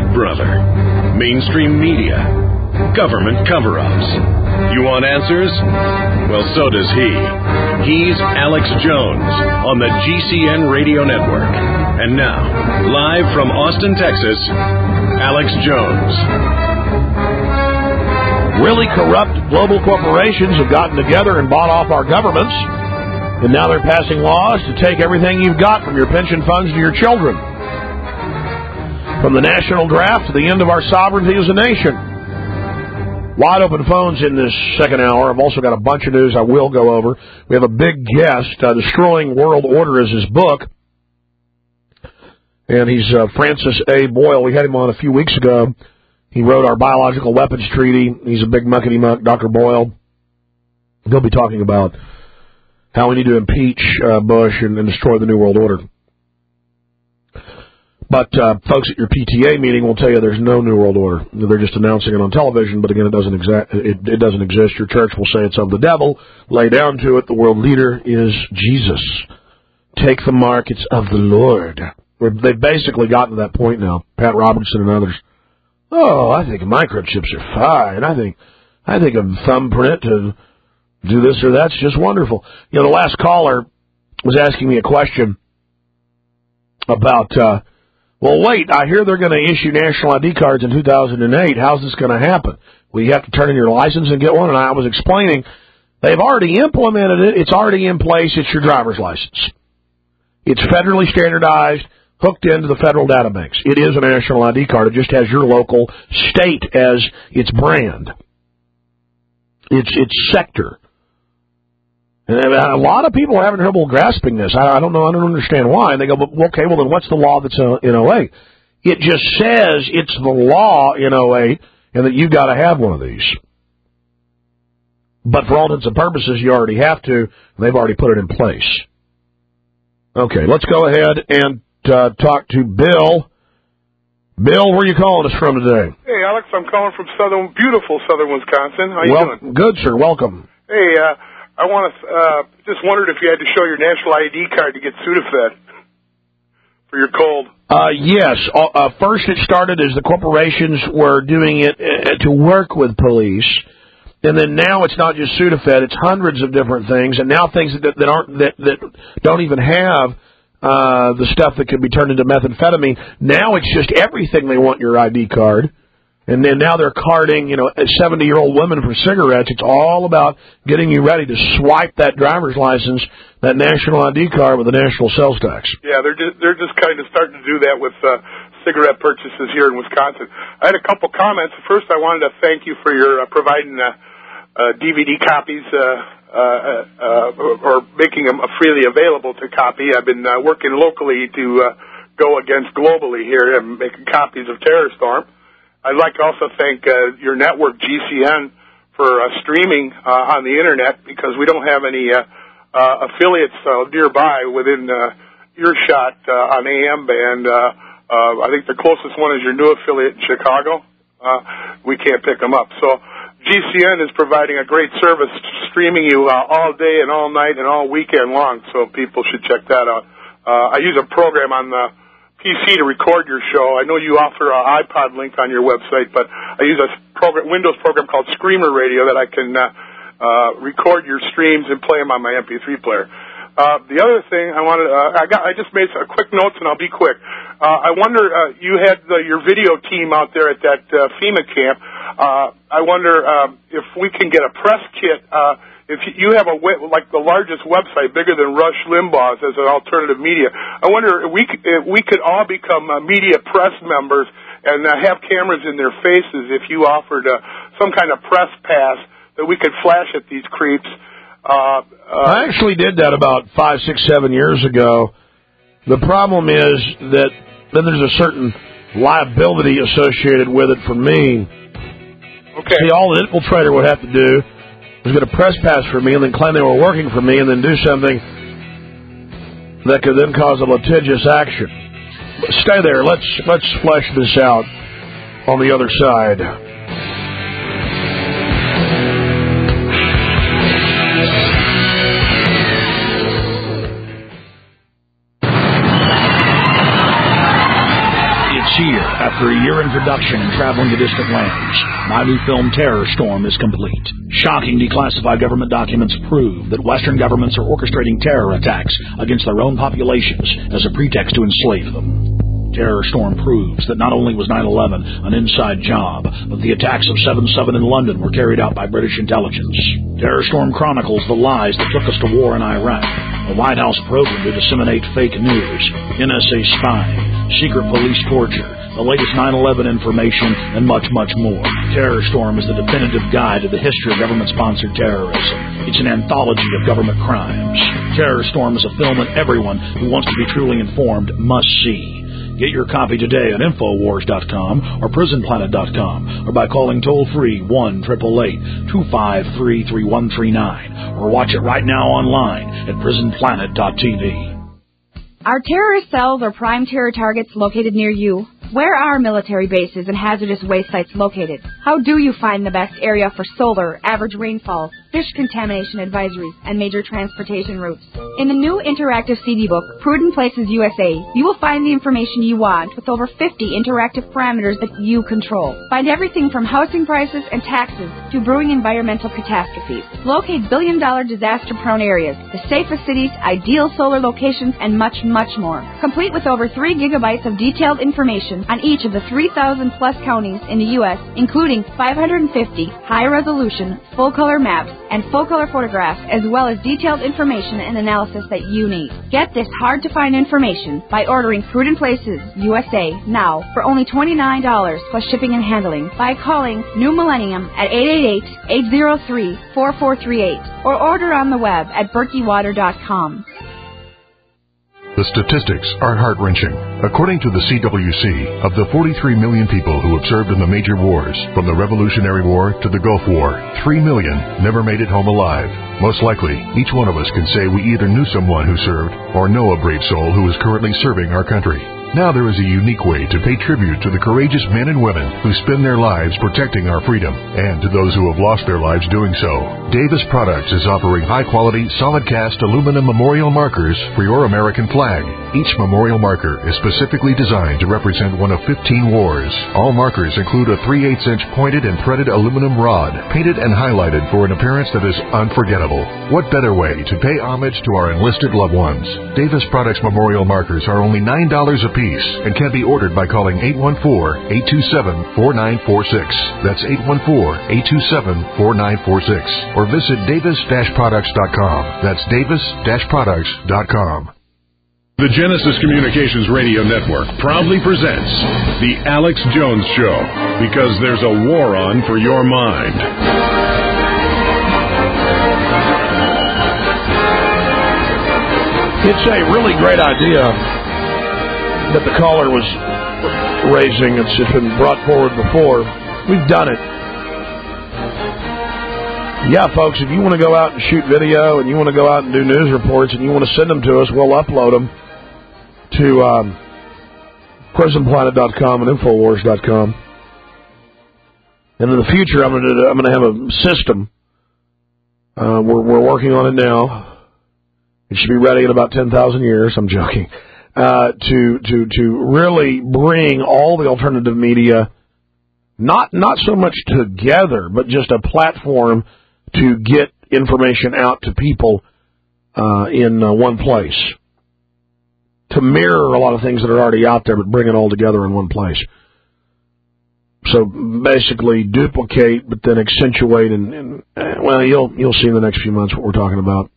Big Brother, mainstream media, government cover-ups. You want answers? Well, so does he. He's Alex Jones on the GCN Radio Network. And now, live from Austin, Texas, Alex Jones. Really corrupt global corporations have gotten together and bought off our governments, and now they're passing laws to take everything you've got, from your pension funds to your children. From the national draft to the end of our sovereignty as a nation. Wide open phones in this second hour. I've also got a bunch of news I will go over. We have a big guest. Destroying World Order is his book. And he's Francis A. Boyle. We had him on a few weeks ago. He wrote our Biological Weapons Treaty. He's a big muckety-muck, Dr. Boyle. He'll be talking about how we need to impeach Bush and destroy the New World Order. But folks at your PTA meeting will tell you there's no New World Order. They're just announcing it on television, but again, it doesn't exist. Your church will say it's of the devil. Lay down to it. The world leader is Jesus. Take the mark. It's of the Lord. They've basically gotten to that point now. Pat Robertson and others. Oh, I think microchips are fine. I think a thumbprint to do this or that's just wonderful. You know, the last caller was asking me a question about, well, wait, I hear they're going to issue national ID cards in 2008. How's this going to happen? Well, you have to turn in your license and get one, and I was explaining they've already implemented it. It's already in place. It's your driver's license. It's federally standardized, hooked into the federal data banks. It is a national ID card. It just has your local state as its brand. Its sector. And a lot of people are having trouble grasping this. I don't know. I don't understand why. And they go, okay, well, then what's the law that's in 08? It just says it's the law in 08 and that you've got to have one of these. But for all intents and purposes, you already have to. They've already put it in place. Okay, let's go ahead and talk to Bill. Bill, where are you calling us from today? Hey, Alex, I'm calling from beautiful southern Wisconsin. How you doing? Good, sir. Welcome. Hey, I want to just wondered if you had to show your national ID card to get Sudafed for your cold. Yes. First, it started as the corporations were doing it to work with police, and then now it's not just Sudafed; it's hundreds of different things, and now things that don't even have the stuff that could be turned into methamphetamine. Now it's just everything they want your ID card. And then now they're carding, 70-year-old women for cigarettes. It's all about getting you ready to swipe that driver's license, that national ID card with the national sales tax. Yeah, they're just kind of starting to do that with cigarette purchases here in Wisconsin. I had a couple comments. First, I wanted to thank you for your providing DVD copies or making them freely available to copy. I've been working locally to go against globally here and making copies of Terror Storm. I'd like to also thank your network, GCN, for streaming on the Internet, because we don't have any affiliates nearby within earshot on AM band. I think the closest one is your new affiliate in Chicago. We can't pick them up. So GCN is providing a great service, streaming you all day and all night and all weekend long, so people should check that out. I use a program on the PC to record your show. I know you offer an iPod link on your website, but I use a Windows program called Screamer Radio that I can record your streams and play them on my MP3 player. The other thing I wanted, I just made some quick notes, and I'll be quick. I wonder, you had your video team out there at that FEMA camp. I wonder if we can get a press kit. If you have like the largest website, bigger than Rush Limbaugh's as an alternative media, I wonder if we could all become media press members and have cameras in their faces if you offered some kind of press pass that we could flash at these creeps. I actually did that about 5, 6, 7 years ago. The problem is that then there's a certain liability associated with it for me. Okay. See, all an infiltrator would have to do was get a press pass for me and then claim they were working for me and then do something that could then cause a litigious action. Stay there. Let's flesh this out on the other side. year, after a year in production and traveling to distant lands, my new film Terror Storm is complete. Shocking declassified government documents prove that Western governments are orchestrating terror attacks against their own populations as a pretext to enslave them. Terror Storm proves that not only was 9/11 an inside job, but the attacks of 7/7 in London were carried out by British intelligence. Terror Storm chronicles the lies that took us to war in Iraq, the White House program to disseminate fake news, NSA spying, secret police torture, the latest 9/11 information, and much, much more. Terror Storm is the definitive guide to the history of government-sponsored terrorism. It's an anthology of government crimes. Terror Storm is a film that everyone who wants to be truly informed must see. Get your copy today at Infowars.com or PrisonPlanet.com or by calling toll-free 1-888-253-3139 or watch it right now online at PrisonPlanet.tv. Are terrorist cells or prime terror targets located near you? Where are military bases and hazardous waste sites located? How do you find the best area for solar, average rainfall, fish contamination advisories, and major transportation routes? In the new interactive CD book, Prudent Places USA, you will find the information you want with over 50 interactive parameters that you control. Find everything from housing prices and taxes to brewing environmental catastrophes. Locate billion-dollar disaster-prone areas, the safest cities, ideal solar locations, and much, much more. Complete with over 3 gigabytes of detailed information on each of the 3,000-plus counties in the U.S., including 550 high-resolution, full-color maps and full-color photographs, as well as detailed information and analysis that you need. Get this hard-to-find information by ordering Prudent Places USA now for only $29 plus shipping and handling by calling New Millennium at 888-803-4438 or order on the web at BerkeyWater.com. The statistics are heart-wrenching. According to the CWC, of the 43 million people who have served in the major wars, from the Revolutionary War to the Gulf War, 3 million never made it home alive. Most likely, each one of us can say we either knew someone who served or know a brave soul who is currently serving our country. Now there is a unique way to pay tribute to the courageous men and women who spend their lives protecting our freedom, and to those who have lost their lives doing so. Davis Products is offering high-quality, solid-cast aluminum memorial markers for your American flag. Each memorial marker is specifically designed to represent one of 15 wars. All markers include a 3/8-inch pointed and threaded aluminum rod, painted and highlighted for an appearance that is unforgettable. What better way to pay homage to our enlisted loved ones? Davis Products memorial markers are only $9 a piece and can be ordered by calling 814-827-4946. That's 814-827-4946. Or visit Davis-Products.com. That's Davis-Products.com. The Genesis Communications Radio Network proudly presents The Alex Jones Show, because there's a war on for your mind. It's a really great idea that the caller was raising. It's just been brought forward before. We've done it. Yeah, folks, if you want to go out and shoot video and you want to go out and do news reports and you want to send them to us, we'll upload them to PrisonPlanet.com and Infowars.com. And in the future, I'm going to have a system. We're working on it now. It should be ready in about 10,000 years. I'm joking. To really bring all the alternative media, not so much together, but just a platform to get information out to people in one place. To mirror a lot of things that are already out there, but bring it all together in one place. So basically duplicate, but then accentuate, and well, you'll see in the next few months what we're talking about.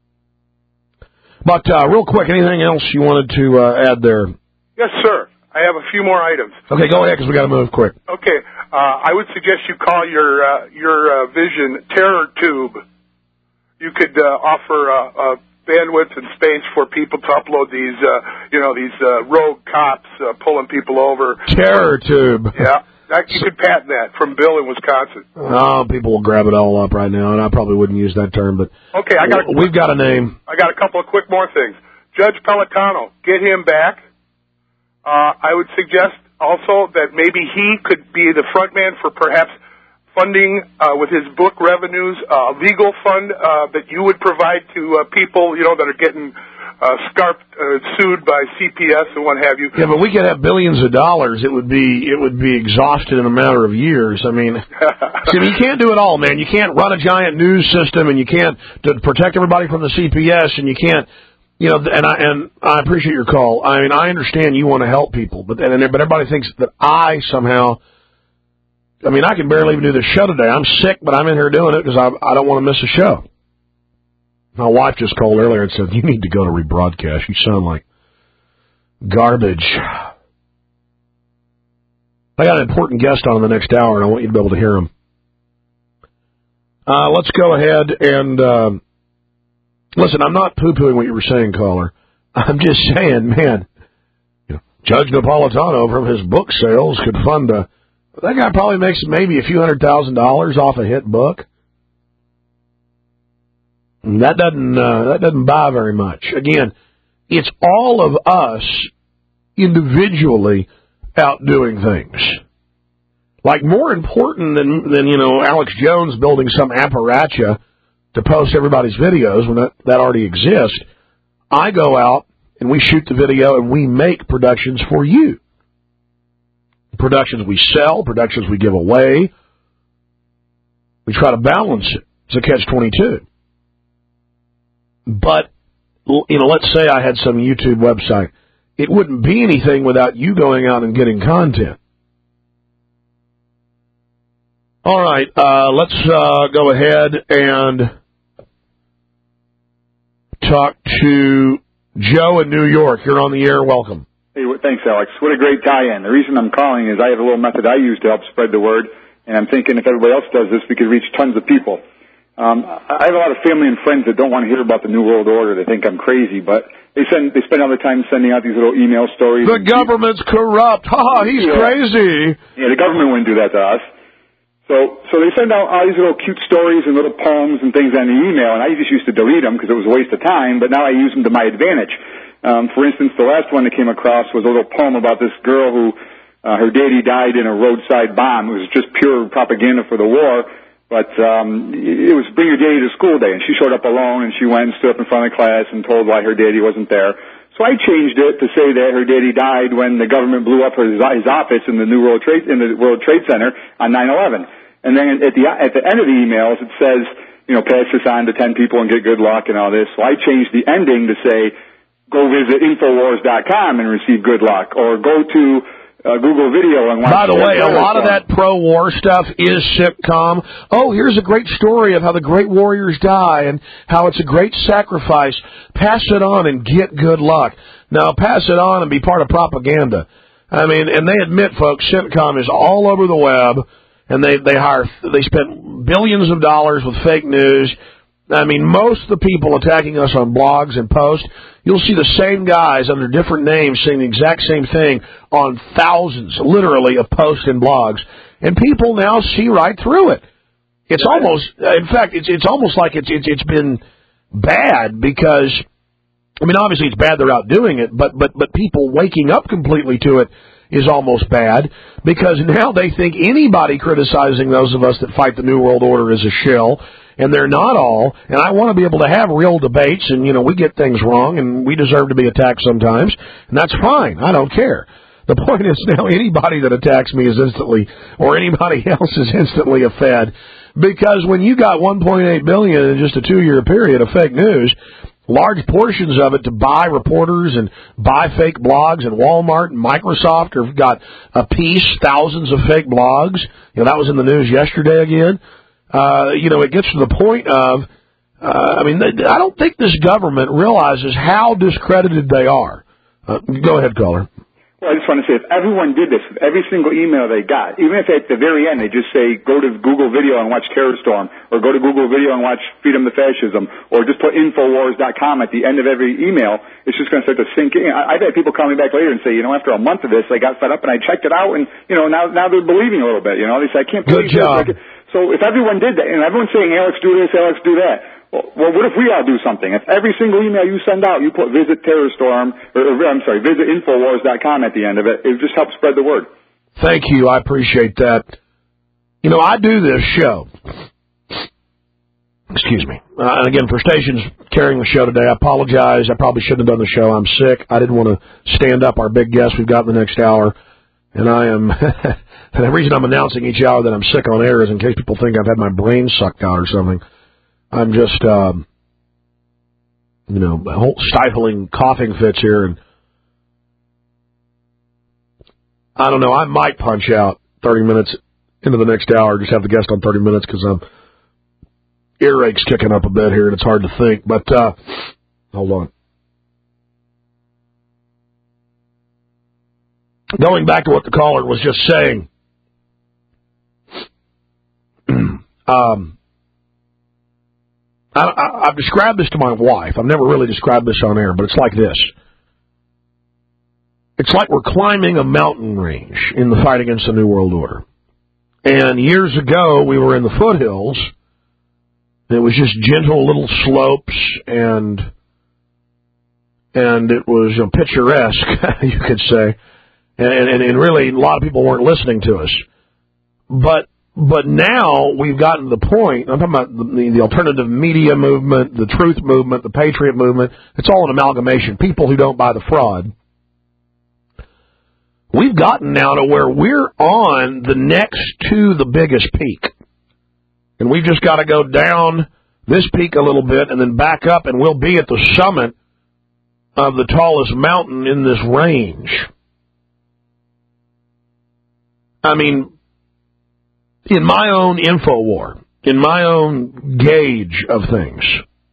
But real quick, anything else you wanted to add there? Yes, sir. I have a few more items. Okay, go ahead, because we got to move quick. Okay, I would suggest you call your Vision Terror Tube. You could offer bandwidth and space for people to upload these, these rogue cops pulling people over. Terror Tube. Yeah. You could patent that from Bill in Wisconsin. Oh, people will grab it all up right now, and I probably wouldn't use that term, but okay, we've got a name. I got a couple of quick more things. Judge Pellicano, get him back. I would suggest also that maybe he could be the front man for perhaps funding with his book revenues, a legal fund that you would provide to people, that are getting sued by CPS and what have you. Yeah, but we could have billions of dollars. It would be exhausted in a matter of years. I mean, you can't do it all, man. You can't run a giant news system, and you can't protect everybody from the CPS, and you can't, And I appreciate your call. I mean, I understand you want to help people, but everybody thinks that I somehow. I mean, I can barely even do this show today. I'm sick, but I'm in here doing it because I don't want to miss a show. My wife just called earlier and said, "You need to go to rebroadcast. You sound like garbage." I got an important guest on in the next hour, and I want you to be able to hear him. Let's go ahead and listen. I'm not poo-pooing what you were saying, caller. I'm just saying, man. Judge Napolitano from his book sales could fund a. That guy probably makes maybe a few $100,000 off a hit book. And that doesn't buy very much. Again, it's all of us individually out doing things. Like more important than Alex Jones building some apparatus to post everybody's videos when that already exists. I go out and we shoot the video and we make productions for you. Productions we sell, productions we give away. We try to balance it. It's a catch-22. But, let's say I had some YouTube website. It wouldn't be anything without you going out and getting content. All right, let's go ahead and talk to Joe in New York. You're on the air. Welcome. Hey, thanks, Alex. What a great tie-in. The reason I'm calling is I have a little method I use to help spread the word, and I'm thinking if everybody else does this, we could reach tons of people. I have a lot of family and friends that don't want to hear about the New World Order. They think I'm crazy, but they spend all their time sending out these little email stories. The government's corrupt. He's crazy. Yeah, the government wouldn't do that to us. So they send out all these little cute stories and little poems and things on the email, and I just used to delete them because it was a waste of time, but now I use them to my advantage. For instance, the last one that came across was a little poem about this girl who, her daddy died in a roadside bomb. It was just pure propaganda for the war. But it was bring your daddy to school day, and she showed up alone, and she went and stood up in front of the class and told why her daddy wasn't there. So I changed it to say that her daddy died when the government blew up his office in the World Trade Center on 9/11. And then at the end of the emails, it says, pass this on to 10 people and get good luck and all this. So I changed the ending to say, go visit Infowars.com and receive good luck, or go to Google Video and watch. By the way, a lot of that pro-war stuff is sitcom. Oh, here's a great story of how the great warriors die and how it's a great sacrifice. Pass it on and get good luck. Now, pass it on and be part of propaganda. I mean, and they admit, folks, sitcom is all over the web, and they spent billions of dollars with fake news. I mean, most of the people attacking us on blogs and posts, you'll see the same guys under different names saying the exact same thing on thousands, literally, of posts and blogs. And people now see right through it. It's almost, in fact, it's almost like it's been bad because, I mean, obviously it's bad they're out doing it, but people waking up completely to it is almost bad because now they think anybody criticizing those of us that fight the New World Order is a shill. And they're not all, and I want to be able to have real debates, and, we get things wrong, and we deserve to be attacked sometimes, and that's fine. I don't care. The point is now anybody that attacks me is instantly, or anybody else is instantly a Fed, because when you got $1.8 billion in just a 2-year period of fake news, large portions of it to buy reporters and buy fake blogs, and Walmart and Microsoft have got a piece, thousands of fake blogs. That was in the news yesterday again. It gets to the point of, I don't think this government realizes how discredited they are. Go ahead, caller. Well, I just want to say, if everyone did this, with every single email they got, even if at the very end they just say, go to Google Video and watch Terror Storm, or go to Google Video and watch Freedom to Fascism, or just put Infowars.com at the end of every email, it's just going to start to sink in. I've had people call me back later and say, after a month of this, I got fed up and I checked it out, and, now they're believing a little bit, They say, I can't believe this. Good job. So if everyone did that, and everyone's saying, Alex, do this, Alex, do that, well, what if we all do something? If every single email you send out, you put visit Terrorstorm, visit Infowars.com at the end of it, it would just help spread the word. Thank you. I appreciate that. I do this show. Excuse me. And again, for stations carrying the show today, I apologize. I probably shouldn't have done the show. I'm sick. I didn't want to stand up our big guest we've got in the next hour. And I am, and the reason I'm announcing each hour that I'm sick on air is in case people think I've had my brain sucked out or something. I'm just, whole stifling coughing fits here. And I don't know, I might punch out 30 minutes into the next hour, just have the guest on 30 minutes because I'm earache's kicking up a bit here, and it's hard to think. But hold on. Going back to what the caller was just saying, I've described this to my wife. I've never really described this on air, but it's like this. It's like we're climbing a mountain range in the fight against the New World Order. And years ago, we were in the foothills. It was just gentle little slopes, and it was picturesque, you could say. And really, a lot of people weren't listening to us. But now we've gotten to the point, I'm talking about the alternative media movement, the truth movement, the patriot movement. It's all an amalgamation. People who don't buy the fraud. We've gotten now to where we're on the next to the biggest peak. And we've just got to go down this peak a little bit and then back up, and we'll be at the summit of the tallest mountain in this range. I mean, in my own InfoWar, in my own gauge of things,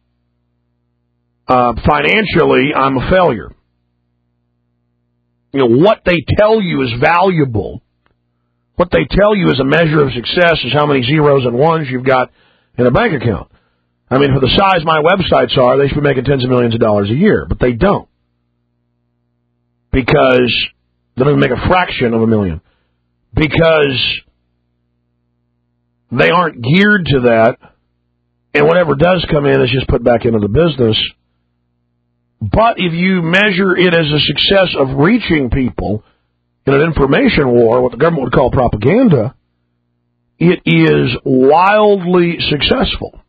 financially, I'm a failure. What they tell you is valuable. What they tell you is a measure of success is how many zeros and ones you've got in a bank account. I mean, for the size my websites are, they should be making tens of millions of dollars a year, but they don't. Because they don't even make a fraction of a million. Because they aren't geared to that, and whatever does come in is just put back into the business. But if you measure it as a success of reaching people in an information war, what the government would call propaganda, it is wildly successful.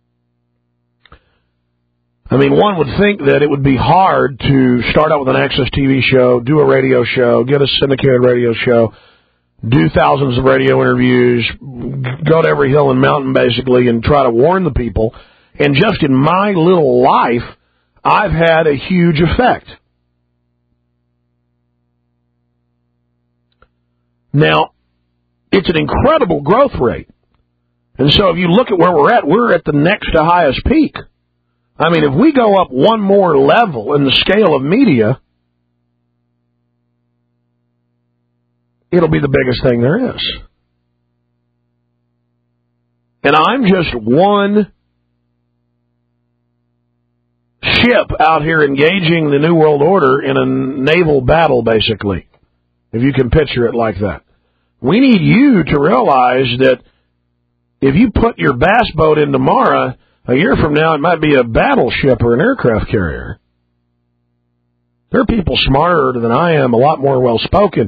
I mean, one would think that it would be hard to start out with an access TV show, do a radio show, get a syndicated radio show, do thousands of radio interviews, go to every hill and mountain, basically, and try to warn the people. And just in my little life, I've had a huge effect. Now, it's an incredible growth rate. And so if you look at where we're at the next to highest peak. I mean, if we go up one more level in the scale of media, it'll be the biggest thing there is. And I'm just one ship out here engaging the New World Order in a naval battle, basically, if you can picture it like that. We need you to realize that if you put your bass boat in tomorrow, a year from now it might be a battleship or an aircraft carrier. There are people smarter than I am, a lot more well-spoken,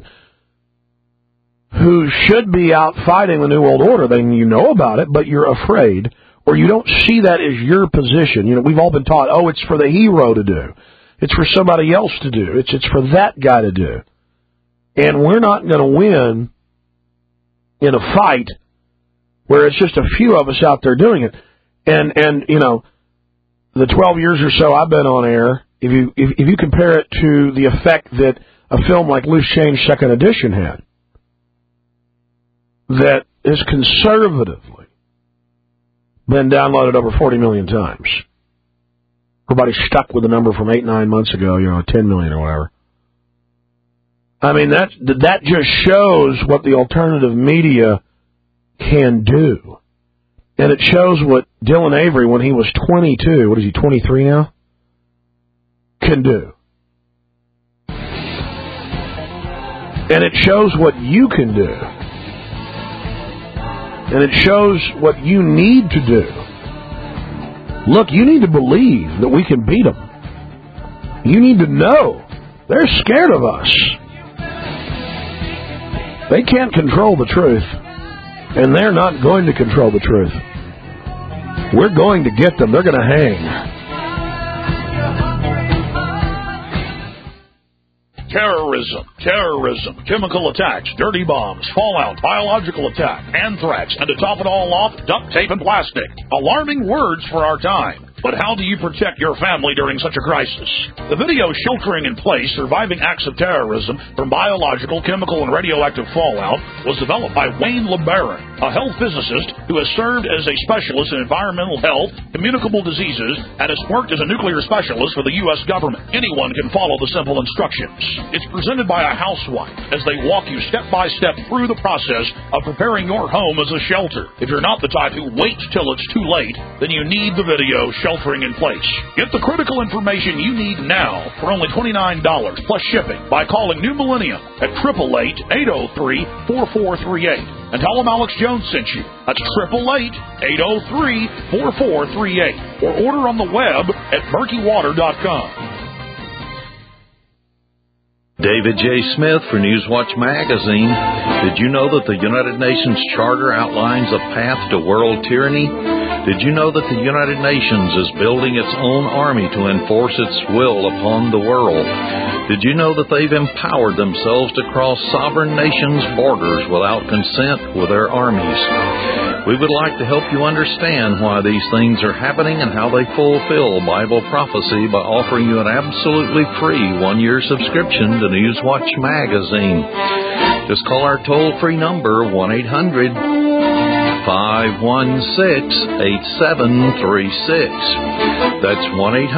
who should be out fighting the New World Order. Then you know about it, but you're afraid, or you don't see that as your position. We've all been taught, it's for the hero to do. It's for somebody else to do. It's for that guy to do. And we're not going to win in a fight where it's just a few of us out there doing it. And the 12 years or so I've been on air, if you compare it to the effect that a film like Loose Change Second Edition had, that is conservatively been downloaded over 40 million times. Everybody's stuck with the number from 8-9 months ago, 10 million or whatever. I mean, that just shows what the alternative media can do. And it shows what Dylan Avery, when he was 22, what is he, 23 now, can do. And it shows what you can do. And it shows what you need to do. Look, you need to believe that we can beat them. You need to know they're scared of us. They can't control the truth, and they're not going to control the truth. We're going to get them. They're going to hang. Terrorism, chemical attacks, dirty bombs, fallout, biological attack, anthrax, and to top it all off, duct tape and plastic. Alarming words for our time. But how do you protect your family during such a crisis? The video Sheltering in Place, Surviving Acts of Terrorism from Biological, Chemical, and Radioactive Fallout was developed by Wayne LeBaron, a health physicist who has served as a specialist in environmental health, communicable diseases, and has worked as a nuclear specialist for the U.S. government. Anyone can follow the simple instructions. It's presented by a housewife as they walk you step by step through the process of preparing your home as a shelter. If you're not the type who waits till it's too late, then you need the video Sheltering in Place. Get the critical information you need now for only $29 plus shipping by calling New Millennium at 888-803-4438 and tell them Alex Jones sent you. That's 888-803-4438 or order on the web at murkywater.com. David J. Smith for Newswatch Magazine. Did you know that the United Nations Charter outlines a path to world tyranny? Did you know that the United Nations is building its own army to enforce its will upon the world? Did you know that they've empowered themselves to cross sovereign nations' borders without consent with their armies? We would like to help you understand why these things are happening and how they fulfill Bible prophecy by offering you an absolutely free one-year subscription to Newswatch Magazine. Just call our toll-free number, 1-800-516-8736. That's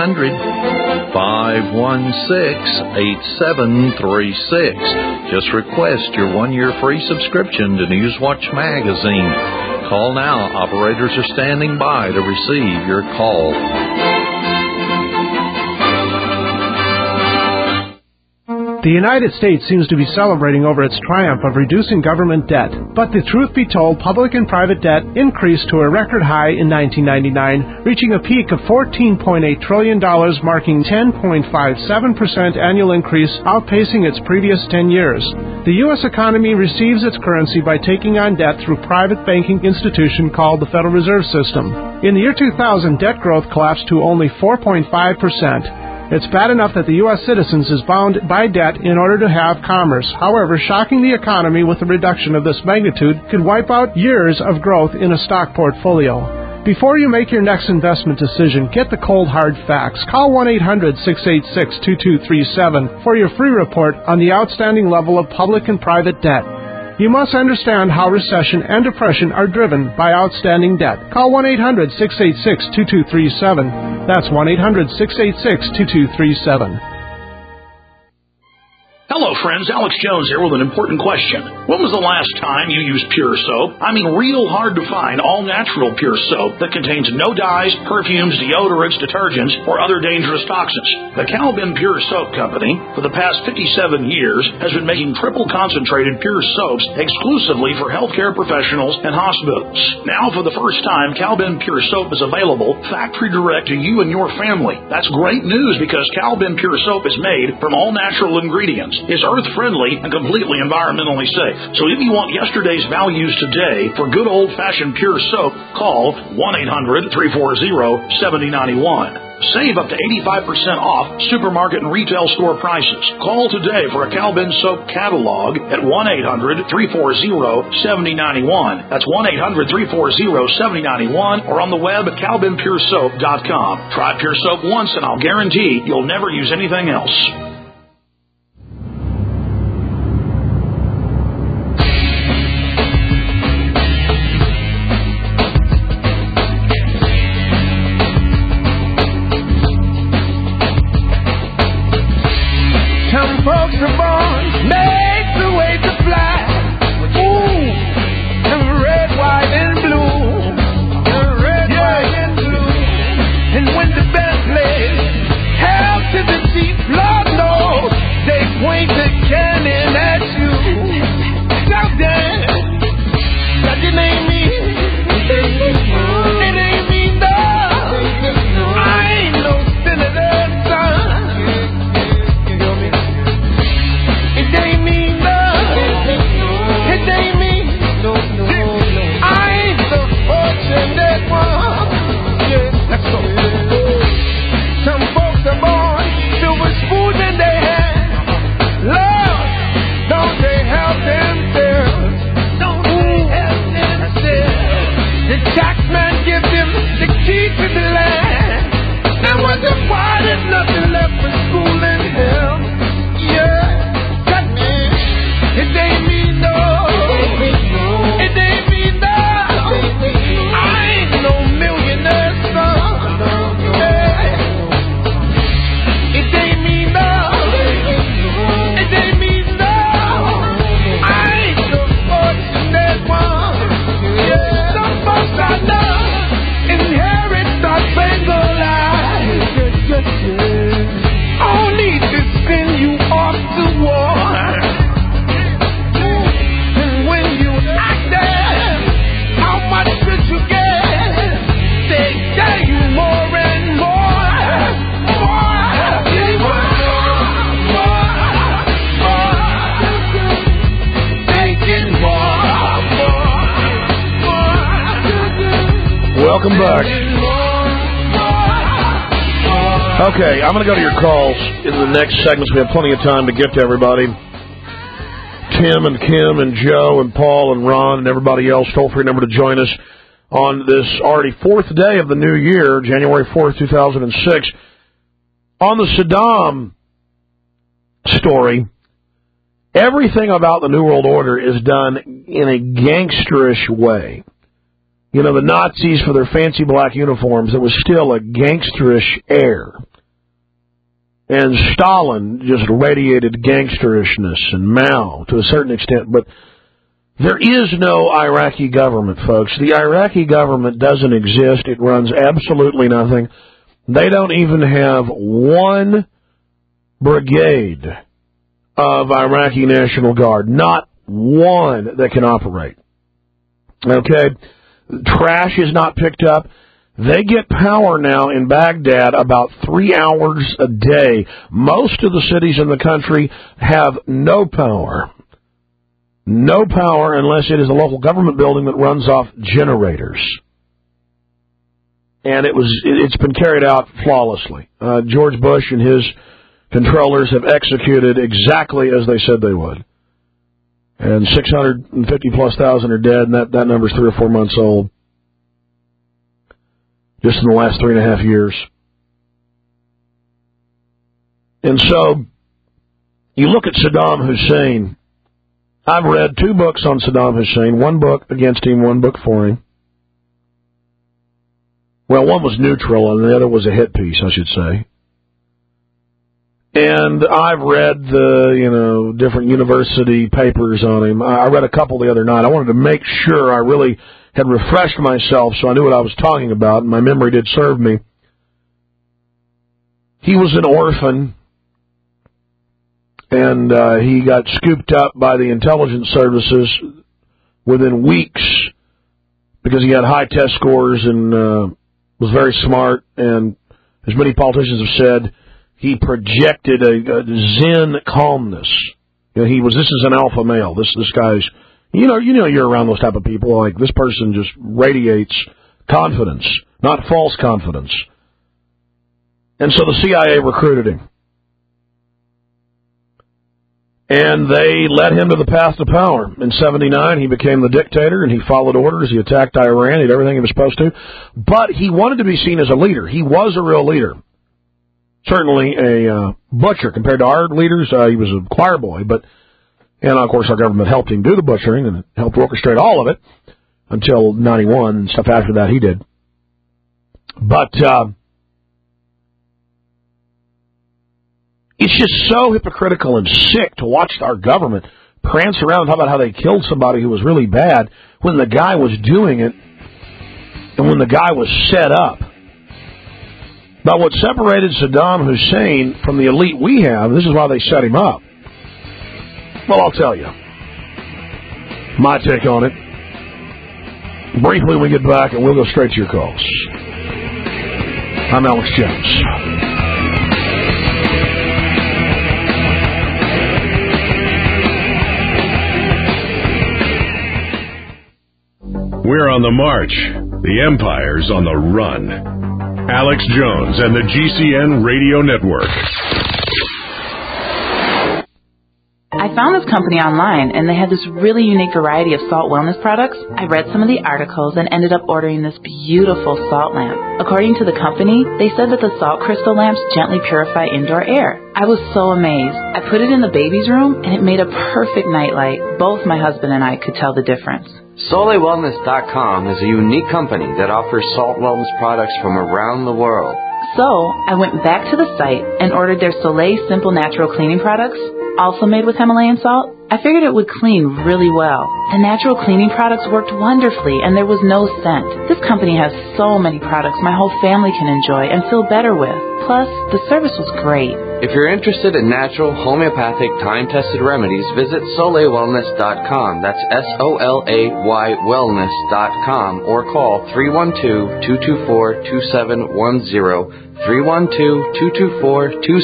1-800-516-8736. Just request your one-year free subscription to Newswatch Magazine. Call now. Operators are standing by to receive your call. The United States seems to be celebrating over its triumph of reducing government debt. But the truth be told, public and private debt increased to a record high in 1999, reaching a peak of $14.8 trillion, marking 10.57% annual increase, outpacing its previous 10 years. The U.S. economy receives its currency by taking on debt through a private banking institution called the Federal Reserve System. In the year 2000, debt growth collapsed to only 4.5%. It's bad enough that the U.S. citizens is bound by debt in order to have commerce. However, shocking the economy with a reduction of this magnitude could wipe out years of growth in a stock portfolio. Before you make your next investment decision, get the cold hard facts. Call 1-800-686-2237 for your free report on the outstanding level of public and private debt. You must understand how recession and depression are driven by outstanding debt. Call 1-800-686-2237. That's 1-800-686-2237. Hello, friends. Alex Jones here with an important question. When was the last time you used Pure Soap? I mean, real hard to find all-natural Pure Soap that contains no dyes, perfumes, deodorants, detergents, or other dangerous toxins. The Calvin Pure Soap Company, for the past 57 years, has been making triple-concentrated Pure Soaps exclusively for healthcare professionals and hospitals. Now, for the first time, Calvin Pure Soap is available factory direct to you and your family. That's great news because Calvin Pure Soap is made from all-natural ingredients, is earth-friendly, and completely environmentally safe. So if you want yesterday's values today for good old-fashioned Pure Soap, call 1-800-340-7091. Save up to 85% off supermarket and retail store prices. Call today for a Calvin Soap catalog at 1-800-340-7091. That's 1-800-340-7091 or on the web at calvinpuresoap.com. Try Pure Soap once and I'll guarantee you'll never use anything else. Welcome back. Okay, I'm going to go to your calls in the next segments. We have plenty of time to get to everybody. Tim and Kim and Joe and Paul and Ron and everybody else, toll-free number to join us on this already fourth day of the new year, January 4th, 2006. On the Saddam story, everything about the New World Order is done in a gangsterish way. You know, the Nazis for their fancy black uniforms, there was still a gangsterish air. And Stalin just radiated gangsterishness, and Mao to a certain extent. But there is no Iraqi government, folks. The Iraqi government doesn't exist. It runs absolutely nothing. They don't even have one brigade of Iraqi National Guard. Not one that can operate. Okay? Trash is not picked up. They get power now in Baghdad about 3 hours a day. Most of the cities in the country have no power. No power unless it is a local government building that runs off generators. And it's been carried out flawlessly. George Bush and his controllers have executed exactly as they said they would. And 650+ thousand are dead, and that number's 3 or 4 months old. Just in the last 3.5 years. And so, you look at Saddam Hussein. I've read 2 books on Saddam Hussein, 1 book against him, 1 book for him. Well, one was neutral, and the other was a hit piece, I should say. And I've read the, different university papers on him. I read a couple the other night. I wanted to make sure I really had refreshed myself so I knew what I was talking about, and my memory did serve me. He was an orphan, and he got scooped up by the intelligence services within weeks because he had high test scores and was very smart, and as many politicians have said, he projected a zen calmness. This is an alpha male. This guy's, you're around those type of people. Like, this person just radiates confidence, not false confidence. And so the CIA recruited him. And they led him to the path to power. In 1979, he became the dictator, and he followed orders. He attacked Iran. He did everything he was supposed to. But he wanted to be seen as a leader. He was a real leader. Certainly a butcher compared to our leaders. He was a choir boy, and of course our government helped him do the butchering and helped orchestrate all of it until 91 and stuff after that he did. But it's just so hypocritical and sick to watch our government prance around and talk about how they killed somebody who was really bad when the guy was doing it and when the guy was set up. But what separated Saddam Hussein from the elite we have, this is why they set him up. Well, I'll tell you. My take on it. Briefly when we get back, and we'll go straight to your calls. I'm Alex Jones. We're on the march. The empire's on the run. Alex Jones and the GCN Radio Network. I found this company online, and they had this really unique variety of salt wellness products. I read some of the articles and ended up ordering this beautiful salt lamp. According to the company, they said that the salt crystal lamps gently purify indoor air. I was so amazed. I put it in the baby's room, and it made a perfect nightlight. Both my husband and I could tell the difference. SoleilWellness.com is a unique company that offers salt wellness products from around the world. So, I went back to the site and ordered their Soleil Simple Natural Cleaning Products, also made with Himalayan salt. I figured it would clean really well. The natural cleaning products worked wonderfully, and there was no scent. This company has so many products my whole family can enjoy and feel better with. Plus, the service was great. If you're interested in natural, homeopathic, time-tested remedies, visit SoleilWellness.com. That's SOLAY wellness.com, or call 312-224-2710,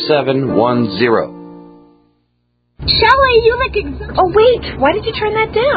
312-224-2710. Shelley, you look... Oh, wait. Why did you turn that down?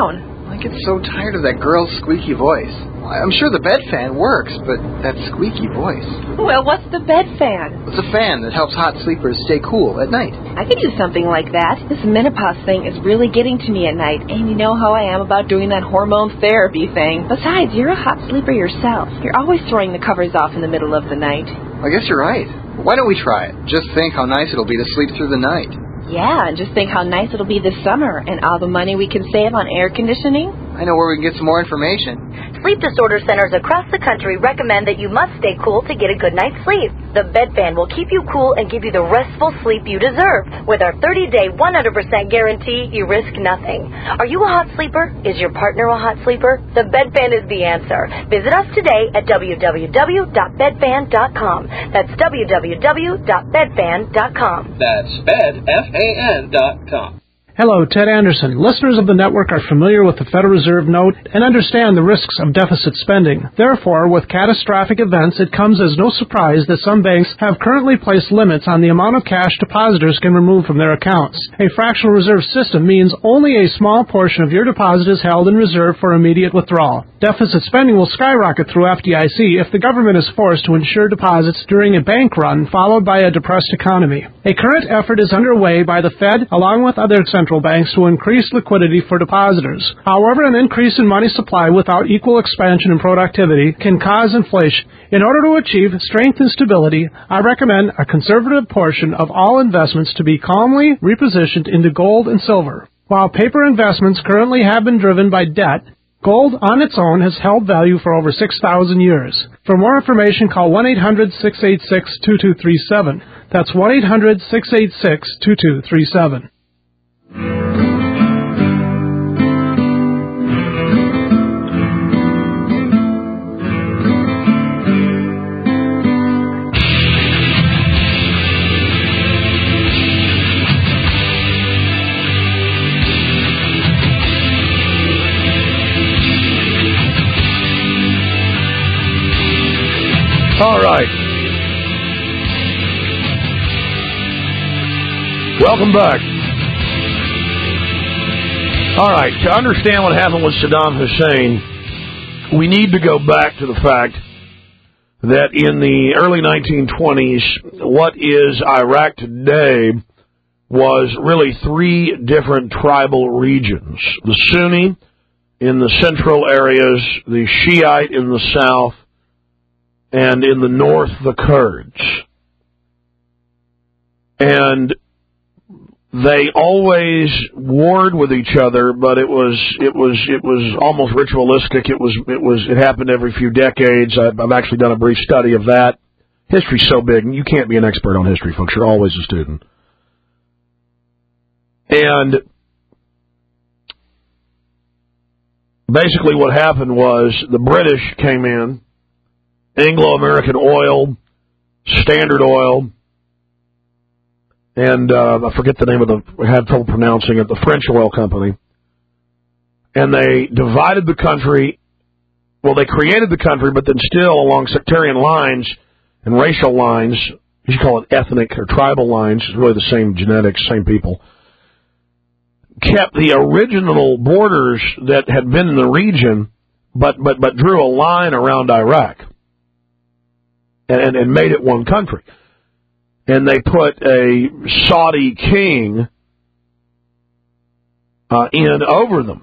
I get so tired of that girl's squeaky voice. I'm sure the bed fan works, but that squeaky voice. Well, what's the bed fan? It's a fan that helps hot sleepers stay cool at night. I could use something like that. This menopause thing is really getting to me at night, and you know how I am about doing that hormone therapy thing. Besides, you're a hot sleeper yourself. You're always throwing the covers off in the middle of the night. I guess you're right. Why don't we try it? Just think how nice it'll be to sleep through the night. Yeah, and just think how nice it'll be this summer and all the money we can save on air conditioning. I know where we can get some more information. Sleep disorder centers across the country recommend that you must stay cool to get a good night's sleep. The bed fan will keep you cool and give you the restful sleep you deserve. With our 30-day 100% guarantee, you risk nothing. Are you a hot sleeper? Is your partner a hot sleeper? The bed fan is the answer. Visit us today at www.bedfan.com. That's www.bedfan.com. That's bedfan.com. Hello, Ted Anderson. Listeners of the network are familiar with the Federal Reserve note and understand the risks of deficit spending. Therefore, with catastrophic events, it comes as no surprise that some banks have currently placed limits on the amount of cash depositors can remove from their accounts. A fractional reserve system means only a small portion of your deposit is held in reserve for immediate withdrawal. Deficit spending will skyrocket through FDIC if the government is forced to insure deposits during a bank run followed by a depressed economy. A current effort is underway by the Fed along with other central banks to increase liquidity for depositors. However, an increase in money supply without equal expansion in productivity can cause inflation. In order to achieve strength and stability, I recommend a conservative portion of all investments to be calmly repositioned into gold and silver. While paper investments currently have been driven by debt, gold on its own has held value for over 6,000 years. For more information, call 1-800-686-2237. That's 1-800-686-2237. All right. Welcome back. All right. To understand what happened with Saddam Hussein, we need to go back to the fact that in the early 1920s, what is Iraq today was really three different tribal regions. The Sunni in the central areas, the Shiite in the south, and in the north, the Kurds. And they always warred with each other, but it was almost ritualistic. It happened every few decades. I've actually done a brief study of that. History's so big, and you can't be an expert on history, folks. You're always a student. And basically what happened was the British came in, Anglo-American Oil, Standard Oil, and I forget the name of I had trouble pronouncing it, the French oil company. And they divided the country. Well, they created the country, but then still along sectarian lines and racial lines, you should call it ethnic or tribal lines, it's really the same genetics, same people, kept the original borders that had been in the region, but drew a line around Iraq. And made it one country. And they put a Saudi king in over them.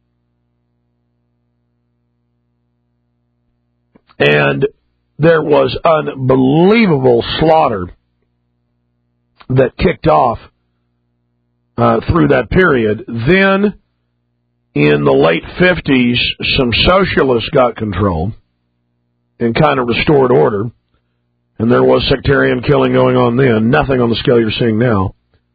And there was unbelievable slaughter that kicked off through that period. Then, in the late 50s, some socialists got control and kind of restored order. And there was sectarian killing going on then, nothing on the scale you're seeing now.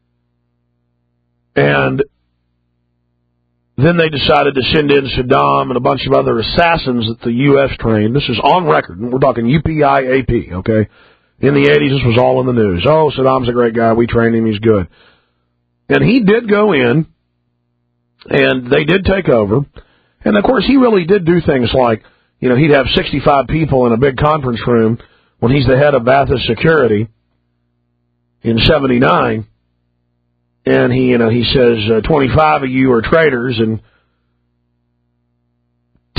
And then they decided to send in Saddam and a bunch of other assassins that the U.S. trained. This is on record. We're talking UPIAP, okay? In the 80s, this was all in the news. Oh, Saddam's a great guy. We trained him. He's good. And he did go in, and they did take over. And, of course, he really did do things like, he'd have 65 people in a big conference room when he's the head of Ba'athist Security in 79, and he says, 25 of you are traitors, and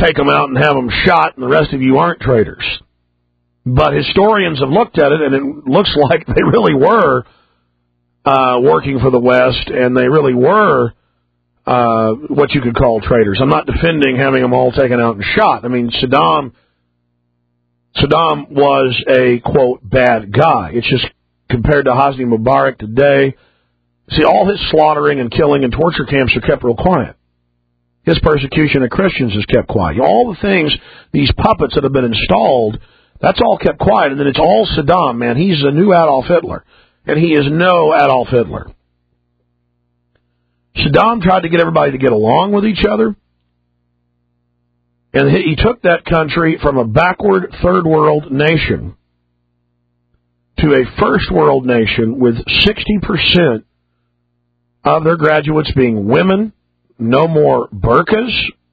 take them out and have them shot, and the rest of you aren't traitors. But historians have looked at it, and it looks like they really were working for the West, and they really were what you could call traitors. I'm not defending having them all taken out and shot. I mean, Saddam was a, quote, bad guy. It's just compared to Hosni Mubarak today, see, all his slaughtering and killing and torture camps are kept real quiet. His persecution of Christians is kept quiet. All the things, these puppets that have been installed, that's all kept quiet. And then it's all Saddam, man. He's a new Adolf Hitler. And he is no Adolf Hitler. Saddam tried to get everybody to get along with each other. And he took that country from a backward third world nation to a first world nation with 60% of their graduates being women. No more burqas.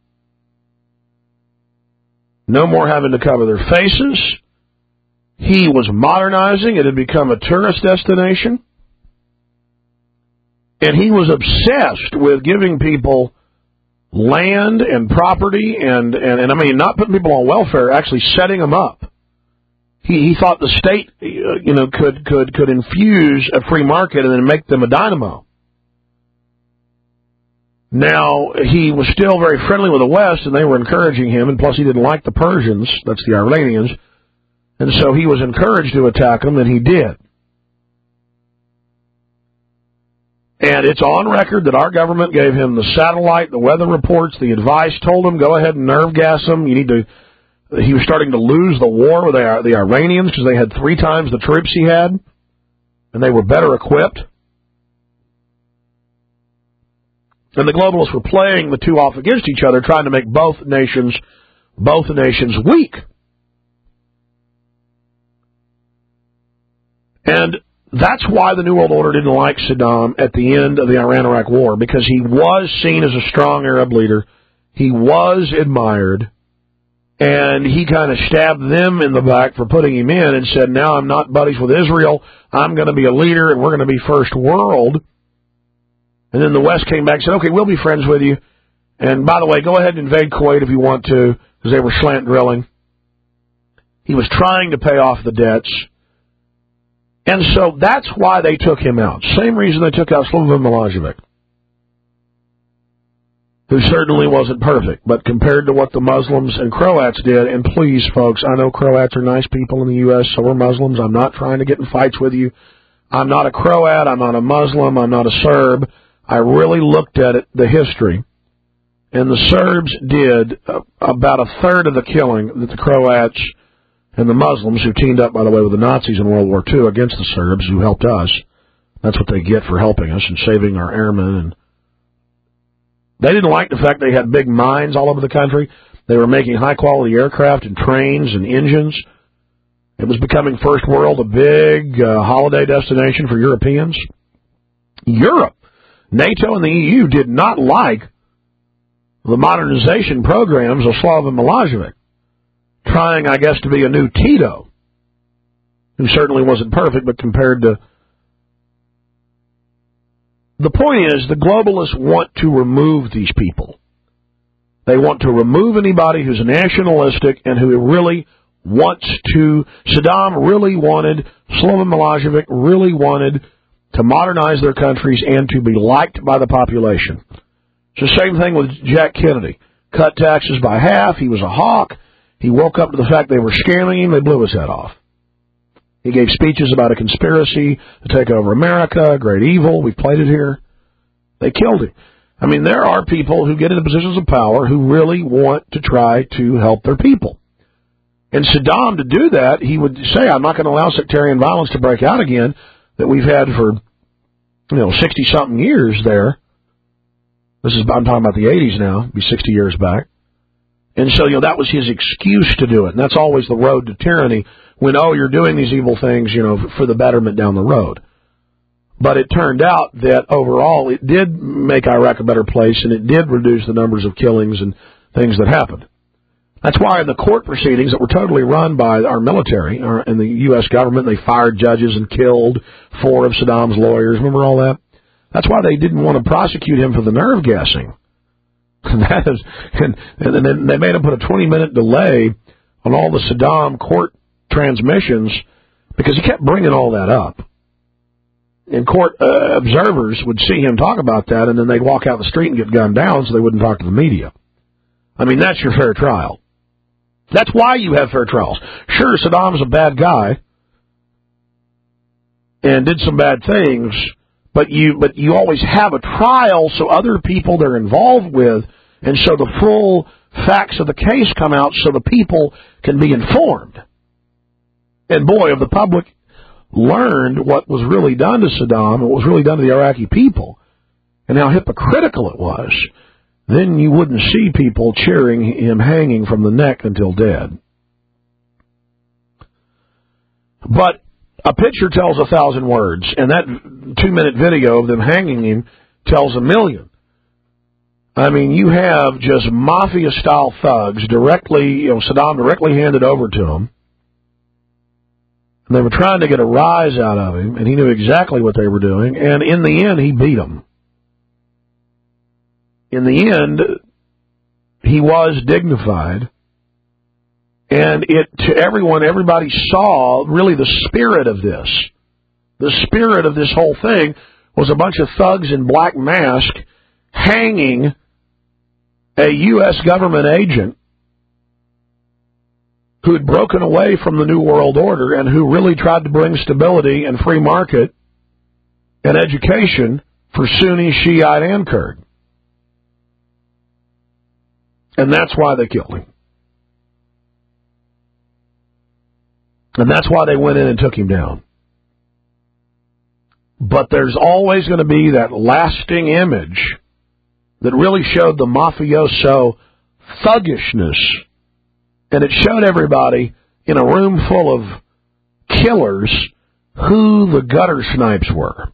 No more having to cover their faces. He was modernizing. It had become a tourist destination. And he was obsessed with giving people land and property and I mean, not putting people on welfare, actually setting them up. He thought the state, could infuse a free market and then make them a dynamo. Now, he was still very friendly with the West, and they were encouraging him, and plus he didn't like the Persians, that's the Iranians, and so he was encouraged to attack them, and he did. And it's on record that our government gave him the satellite, the weather reports, the advice, told him, go ahead and nerve gas him. He was starting to lose the war with the Iranians because they had 3 times the troops he had, and they were better equipped. And the globalists were playing the two off against each other, trying to make both nations weak. And that's why the New World Order didn't like Saddam at the end of the Iran-Iraq War, because he was seen as a strong Arab leader. He was admired. And he kind of stabbed them in the back for putting him in and said, now I'm not buddies with Israel. I'm going to be a leader, and we're going to be first world. And then the West came back and said, okay, we'll be friends with you. And by the way, go ahead and invade Kuwait if you want to, because they were slant drilling. He was trying to pay off the debts. And so that's why they took him out. Same reason they took out Slobodan Milosevic, who certainly wasn't perfect. But compared to what the Muslims and Croats did, and please, folks, I know Croats are nice people in the U.S., so are Muslims. I'm not trying to get in fights with you. I'm not a Croat. I'm not a Muslim. I'm not a Serb. I really looked at it, the history, and the Serbs did about a third of the killing that the Croats and the Muslims, who teamed up, by the way, with the Nazis in World War II against the Serbs, who helped us. That's what they get for helping us and saving our airmen. And they didn't like the fact they had big mines all over the country. They were making high-quality aircraft and trains and engines. It was becoming first world, a big holiday destination for Europeans. Europe. NATO and the EU did not like the modernization programs of Slobodan Milosevic, trying, I guess, to be a new Tito, who certainly wasn't perfect, but compared to... The point is, the globalists want to remove these people. They want to remove anybody who's nationalistic and who really wants to... Saddam really wanted, Slobodan Milosevic really wanted to modernize their countries and to be liked by the population. It's the same thing with Jack Kennedy. Cut taxes by half. He was a hawk. He woke up to the fact they were scamming him. They blew his head off. He gave speeches about a conspiracy to take over America, great evil. We played it here. They killed him. I mean, there are people who get into positions of power who really want to try to help their people. And Saddam, to do that, he would say, I'm not going to allow sectarian violence to break out again, that we've had for, 60-something years there. I'm talking about the 80s now, be 60 years back. And so, that was his excuse to do it. And that's always the road to tyranny, when, you're doing these evil things, for the betterment down the road. But it turned out that overall it did make Iraq a better place, and it did reduce the numbers of killings and things that happened. That's why in the court proceedings that were totally run by our military and the U.S. government, they fired judges and killed 4 of Saddam's lawyers. Remember all that? That's why they didn't want to prosecute him for the nerve gassing. And then they made him put a 20-minute delay on all the Saddam court transmissions because he kept bringing all that up. And court observers would see him talk about that, and then they'd walk out the street and get gunned down so they wouldn't talk to the media. I mean, that's your fair trial. That's why you have fair trials. Sure, Saddam's a bad guy and did some bad things, but you always have a trial so other people they're involved with, and so the full facts of the case come out so the people can be informed. And boy, if the public learned what was really done to Saddam and what was really done to the Iraqi people and how hypocritical it was, then you wouldn't see people cheering him hanging from the neck until dead. But a picture tells 1,000 words, and that 2-minute video of them hanging him tells 1,000,000. I mean, you have just mafia-style thugs directly, Saddam directly handed over to them. And they were trying to get a rise out of him, and he knew exactly what they were doing, and in the end, he beat them. In the end, he was dignified, and to everyone, everybody saw really the spirit of this. The spirit of this whole thing was a bunch of thugs in black mask hanging a U.S. government agent who had broken away from the New World Order and who really tried to bring stability and free market and education for Sunni, Shiite, and Kurd. And that's why they killed him. And that's why they went in and took him down. But there's always going to be that lasting image that really showed the mafioso thuggishness. And it showed everybody in a room full of killers who the gutter snipes were.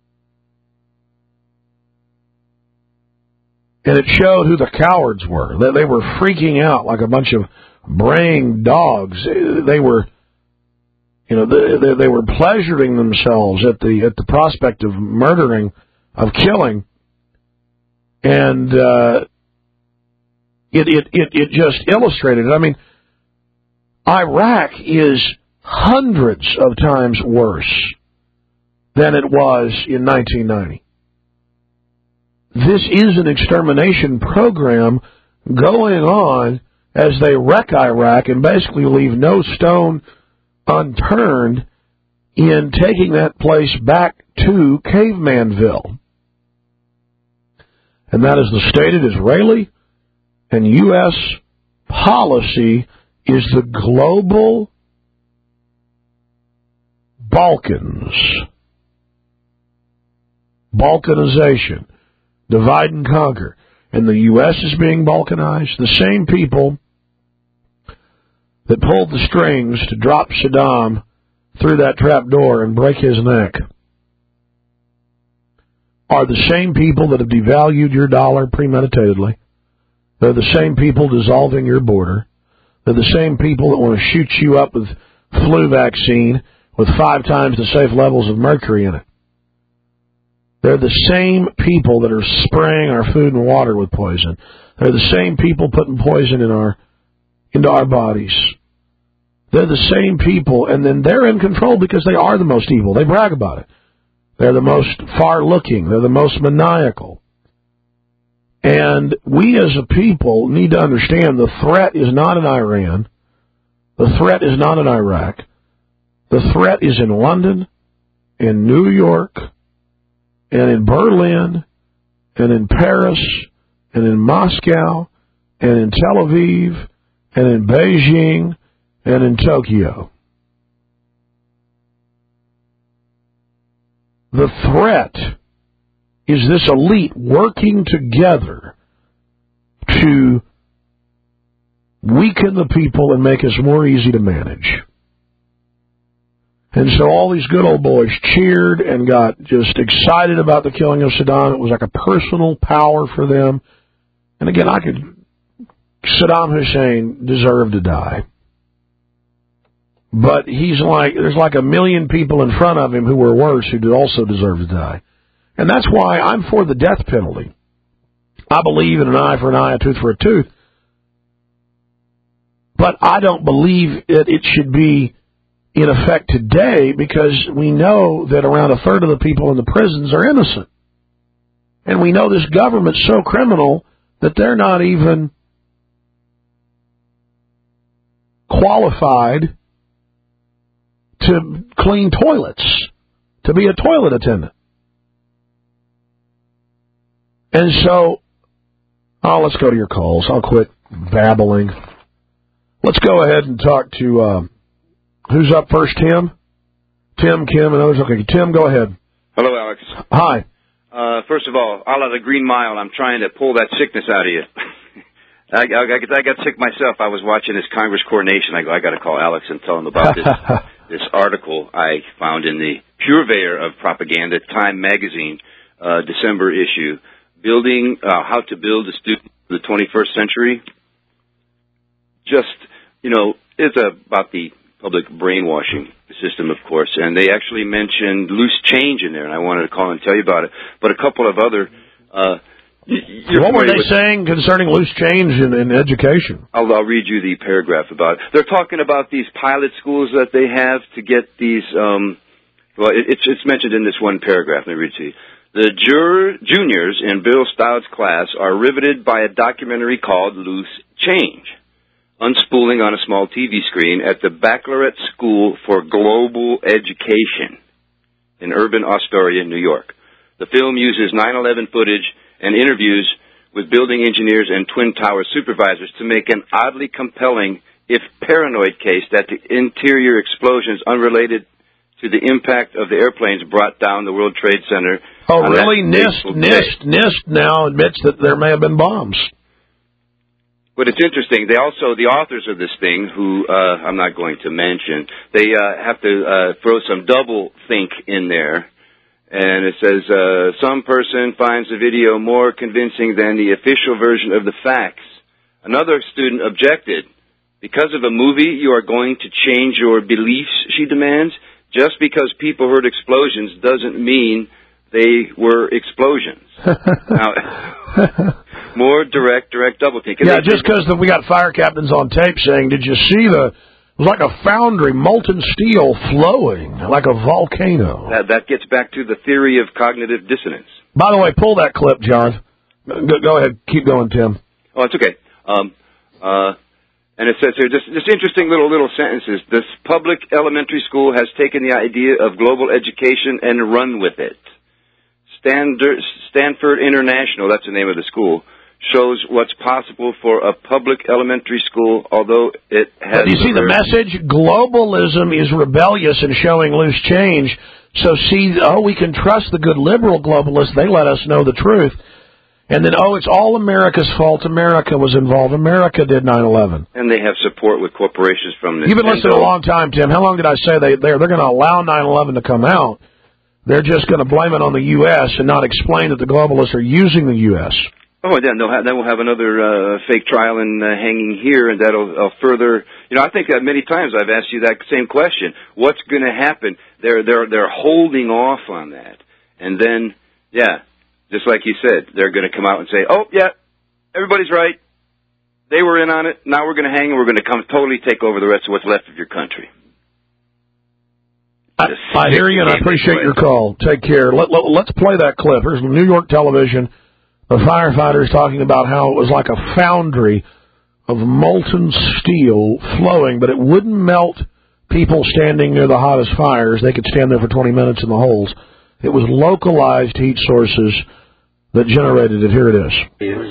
And it showed who the cowards were. They were freaking out like a bunch of braying dogs. They were, they were pleasuring themselves at the prospect of murdering, of killing. And it just illustrated it. I mean, Iraq is hundreds of times worse than it was in 1990. This is an extermination program going on as they wreck Iraq and basically leave no stone unturned in taking that place back to Cavemanville. And that is the stated Israeli and U.S. policy is the global Balkans. Balkanization. Divide and conquer. And the U.S. is being balkanized. The same people that pulled the strings to drop Saddam through that trap door and break his neck are the same people that have devalued your dollar premeditatedly. They're the same people dissolving your border. They're the same people that want to shoot you up with flu vaccine with 5 times the safe levels of mercury in it. They're the same people that are spraying our food and water with poison. They're the same people putting poison into our bodies. They're the same people, and then they're in control because they are the most evil. They brag about it. They're the most far-looking. They're the most maniacal. And we as a people need to understand the threat is not in Iran. The threat is not in Iraq. The threat is in London, in New York, and in Berlin, and in Paris, and in Moscow, and in Tel Aviv, and in Beijing, and in Tokyo. The threat is this elite working together to weaken the people and make us more easy to manage. And so all these good old boys cheered and got just excited about the killing of Saddam. It was like a personal power for them. And again, Saddam Hussein deserved to die. But there's like 1 million people in front of him who were worse who also deserve to die. And that's why I'm for the death penalty. I believe in an eye for an eye, a tooth for a tooth. But I don't believe it should be in effect today because we know that around a third of the people in the prisons are innocent. And we know this government's so criminal that they're not even qualified to clean toilets, to be a toilet attendant. And so, let's go to your calls. I'll quit babbling. Let's go ahead and talk to, who's up first, Tim? Tim, Kim, and others. Okay, Tim, go ahead. Hello, Alex. Hi. First of all, a la the Green Mile, I'm trying to pull that sickness out of you. I got sick myself. I was watching this Congress coronation. I got to call Alex and tell him about this article I found in the purveyor of propaganda, Time Magazine, December issue, building how to build a student for the 21st century. Just, it's about the public brainwashing system, of course, and they actually mentioned loose change in there, and I wanted to call and tell you about it. But a couple of other... what were they saying concerning loose change in education? I'll read you the paragraph about it. They're talking about these pilot schools that they have to get these... it's mentioned in this one paragraph. Let me read it to you. The juniors in Bill Stoud's class are riveted by a documentary called Loose Change, unspooling on a small TV screen at the Baccalaureate School for Global Education in urban Astoria, New York. The film uses 9/11 footage and interviews with building engineers and Twin Tower supervisors to make an oddly compelling, if paranoid, case that the interior explosions unrelated to the impact of the airplanes brought down the World Trade Center. Oh, really? NIST now admits that there may have been bombs. But it's interesting. The authors of this thing, who I'm not going to mention, they have to throw some double think in there. And it says, some person finds the video more convincing than the official version of the facts. Another student objected. Because of a movie, you are going to change your beliefs, she demands. Just because people heard explosions doesn't mean they were explosions. Now, more direct double think. Yeah, just because we got fire captains on tape saying, did you see it was like a foundry, molten steel flowing like a volcano. That gets back to the theory of cognitive dissonance. By the way, pull that clip, John. Go ahead. Keep going, Tim. Oh, it's okay. And it says here, this interesting little sentences. This public elementary school has taken the idea of global education and run with it. Stanford International, that's the name of the school, shows what's possible for a public elementary school, although it has... But you see the message? Globalism is rebellious and showing loose change. So we can trust the good liberal globalists. They let us know the truth. And then, it's all America's fault. America was involved. America did 9/11. And they have support with corporations from this. You've been listening a long time, Tim. How long did I say they're going to allow 9/11 to come out? They're just going to blame it on the U.S. and not explain that the globalists are using the U.S. Oh, then we'll have another fake trial and hanging here, and that'll further. I think that many times I've asked you that same question. What's going to happen? They're holding off on that, and then just like you said, they're going to come out and say, "Oh, yeah, everybody's right. They were in on it. Now we're going to hang, and we're going to totally take over the rest of what's left of your country." I hear you, and I appreciate your call. Take care. Let's play that clip. Here's New York television. The firefighters talking about how it was like a foundry of molten steel flowing, but it wouldn't melt people standing near the hottest fires. They could stand there for 20 minutes in the holes. It was localized heat sources that generated it. Here it is.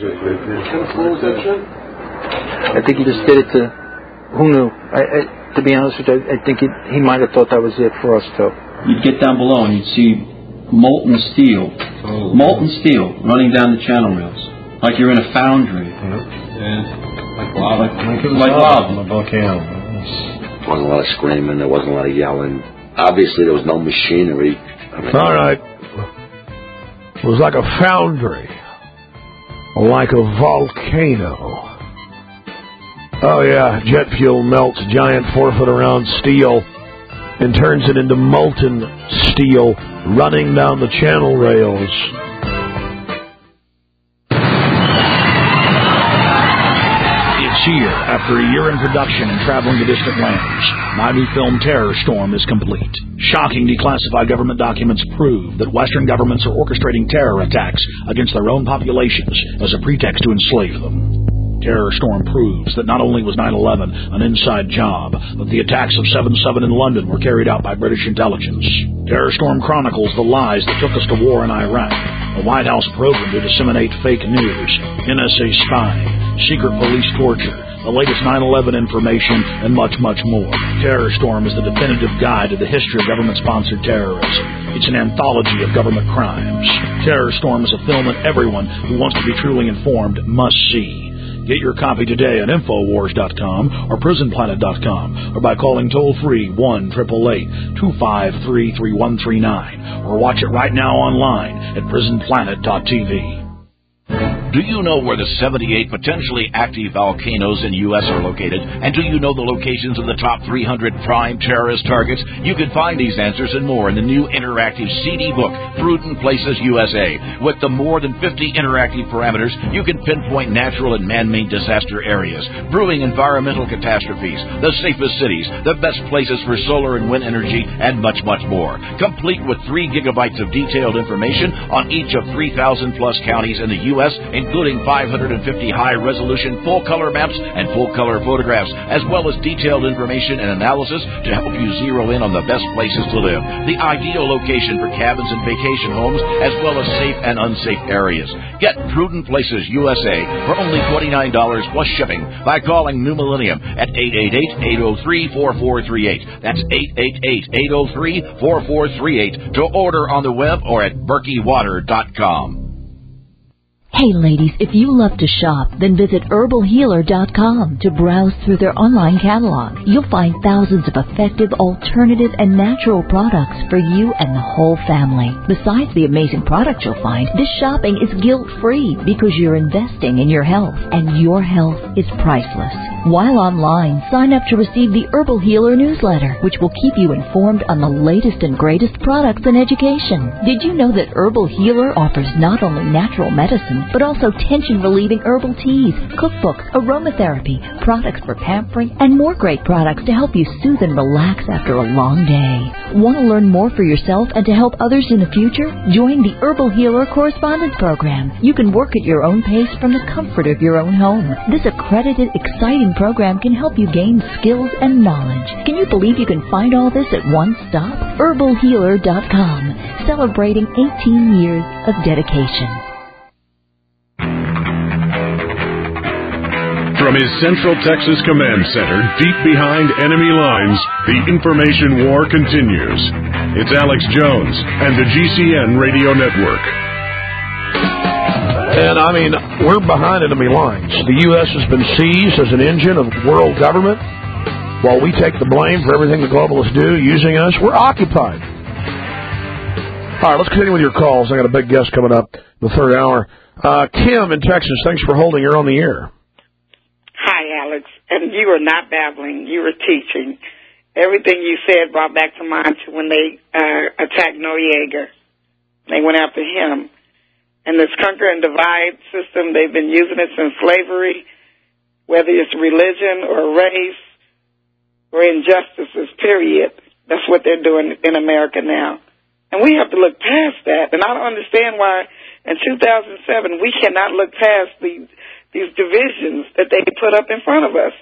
I think he just did it to, who knew? To be honest with you, I think he might have thought that was it for us, too. You'd get down below and you'd see molten steel running down the channel rails, like you're in a foundry. Like lava. Like lava. On a volcano. There wasn't a lot of screaming, there wasn't a lot of yelling. Obviously, there was no machinery. All right. It was like a foundry. Like a volcano. Oh, yeah. Jet fuel melts giant 4-foot-around steel and turns it into molten steel running down the channel rails. This year, after a year in production and traveling to distant lands, my new film Terror Storm is complete. Shocking declassified government documents prove that Western governments are orchestrating terror attacks against their own populations as a pretext to enslave them. Terror Storm proves that not only was 9/11 an inside job, but the attacks of 7/7 in London were carried out by British intelligence. Terror Storm chronicles the lies that took us to war in Iraq, a White House program to disseminate fake news, NSA spying, secret police torture, the latest 9/11 information, and much, much more. Terror Storm is the definitive guide to the history of government-sponsored terrorism. It's an anthology of government crimes. Terror Storm is a film that everyone who wants to be truly informed must see. Get your copy today at Infowars.com or PrisonPlanet.com or by calling toll-free 1-888-253-3139 or watch it right now online at PrisonPlanet.tv. Do you know where the 78 potentially active volcanoes in U.S. are located? And do you know the locations of the top 300 prime terrorist targets? You can find these answers and more in the new interactive CD book, Prudent Places USA. With the more than 50 interactive parameters, you can pinpoint natural and man-made disaster areas, brewing environmental catastrophes, the safest cities, the best places for solar and wind energy, and much, much more. Complete with 3 gigabytes of detailed information on each of 3,000-plus counties in the U.S., including 550 high-resolution full-color maps and full-color photographs, as well as detailed information and analysis to help you zero in on the best places to live, the ideal location for cabins and vacation homes, as well as safe and unsafe areas. Get Prudent Places USA for only $29 plus shipping by calling New Millennium at 888-803-4438. That's 888-803-4438 to order on the web or at BerkeyWater.com. Hey ladies, if you love to shop, then visit HerbalHealer.com to browse through their online catalog. You'll find thousands of effective, alternative, and natural products for you and the whole family. Besides the amazing products you'll find, this shopping is guilt-free because you're investing in your health, and your health is priceless. While online, sign up to receive the Herbal Healer newsletter, which will keep you informed on the latest and greatest products and education. Did you know that Herbal Healer offers not only natural medicine, but also tension-relieving herbal teas, cookbooks, aromatherapy, products for pampering, and more great products to help you soothe and relax after a long day. Want to learn more for yourself and to help others in the future? Join the Herbal Healer Correspondence Program. You can work at your own pace from the comfort of your own home. This accredited, exciting program can help you gain skills and knowledge. Can you believe you can find all this at one stop? HerbalHealer.com, celebrating 18 years of dedication. From his Central Texas Command Center, deep behind enemy lines, the information war continues. It's Alex Jones and the GCN Radio Network. And, I mean, we're behind enemy lines. The U.S. has been seized as an engine of world government. While we take the blame for everything the globalists do, using us, we're occupied. All right, let's continue with your calls. I got a big guest coming up in the third hour. Kim in Texas, thanks for holding. You're on the air. Hi, Alex. And you were not babbling. You were teaching. Everything you said brought back to mind to when they attacked Noriega. They went after him. And this conquer and divide system, they've been using it since slavery, whether it's religion or race or injustices, period. That's what they're doing in America now. And we have to look past that. And I don't understand why in 2007 we cannot look past these divisions that they put up in front of us.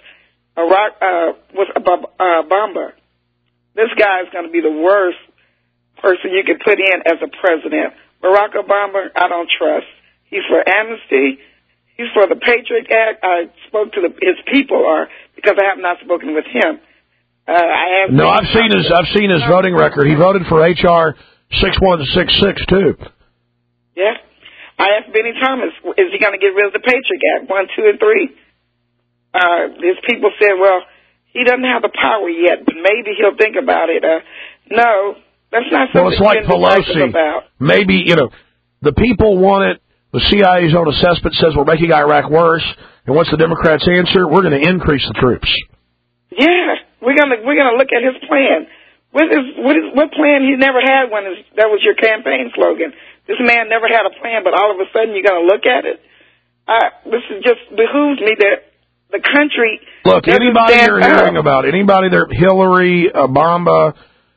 Bomber. This guy is going to be the worst person you could put in as a president. Barack Obama, I don't trust. He's for amnesty. He's for the Patriot Act. I spoke to his people, because I have not spoken with him. I've seen his voting record. He voted for H.R. 6166 too. Yeah. I asked Benny Thomas, is he going to get rid of the Patriot Act 1, 2, and 3? His people said, well, he doesn't have the power yet, but maybe he'll think about it. No. That's not something it's like Pelosi. Maybe, the people want it. The CIA's own assessment says we're making Iraq worse. And what's the Democrats' answer? We're going to increase the troops. Yeah, we're gonna look at his plan. What plan he never had when that was your campaign slogan? This man never had a plan, but all of a sudden you're going to look at it. This is just behooves me that the country. Look, anybody you're hearing about, anybody there, Hillary, Obama,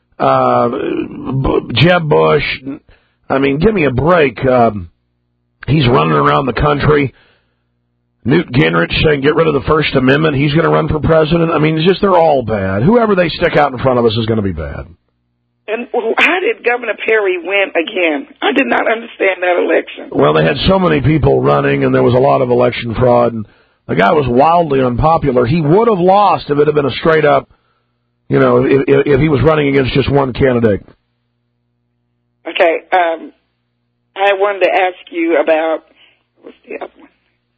Jeb Bush, I mean, give me a break. He's running around the country. Newt Gingrich saying get rid of the First Amendment. He's going to run for president. I mean, it's just they're all bad. Whoever they stick out in front of us is going to be bad. And how did Governor Perry win again? I did not understand that election. Well, they had so many people running, and there was a lot of election fraud, and the guy was wildly unpopular. He would have lost if it had been a straight-up, you know, if he was running against just one candidate. Okay, I wanted to ask you about, what's the other one?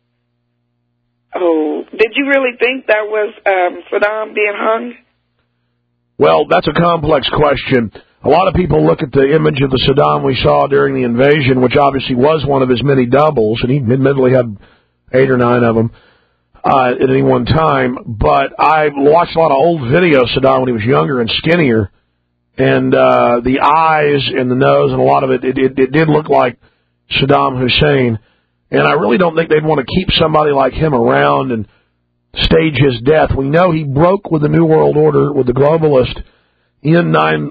Oh, did you really think that was Saddam being hung? Well, that's a complex question. A lot of people look at the image of the Saddam we saw during the invasion, which obviously was one of his many doubles, and he admittedly had 8 or 9 of them at any one time. But I watched a lot of old videos of Saddam when he was younger and skinnier, and the eyes and the nose and a lot of it did look like Saddam Hussein. And I really don't think they'd want to keep somebody like him around and stage his death. We know he broke with the New World Order, with the globalist, in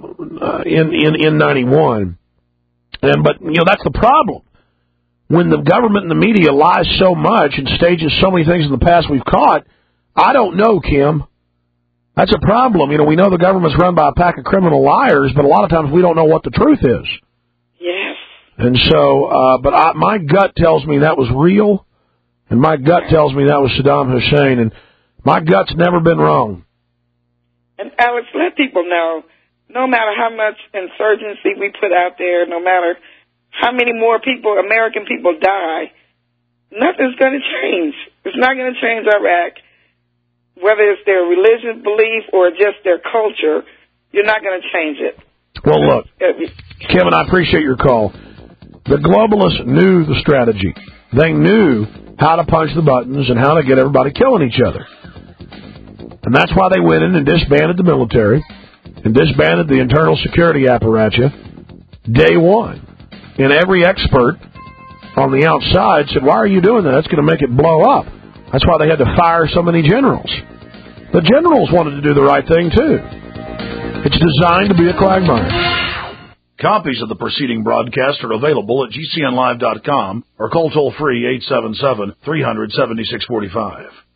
91. But you know, that's the problem. When the government and the media lies so much and stages so many things in the past we've caught, I don't know, Kim. That's a problem. You know, we know the government's run by a pack of criminal liars, but a lot of times we don't know what the truth is. Yes. And so, my gut tells me that was real, and my gut tells me that was Saddam Hussein, and my gut's never been wrong. And Alex, let people know, no matter how much insurgency we put out there, no matter how many more people, American people die, nothing's going to change. It's not going to change Iraq, whether it's their religious belief or just their culture. You're not going to change it. Well, look, Kevin, I appreciate your call. The globalists knew the strategy. They knew how to punch the buttons and how to get everybody killing each other. And that's why they went in and disbanded the military and disbanded the internal security apparatus day one. And every expert on the outside said, why are you doing that? That's going to make it blow up. That's why they had to fire so many generals. The generals wanted to do the right thing, too. It's designed to be a quagmire. Copies of the preceding broadcast are available at GCNlive.com or call toll-free 877-300-7645.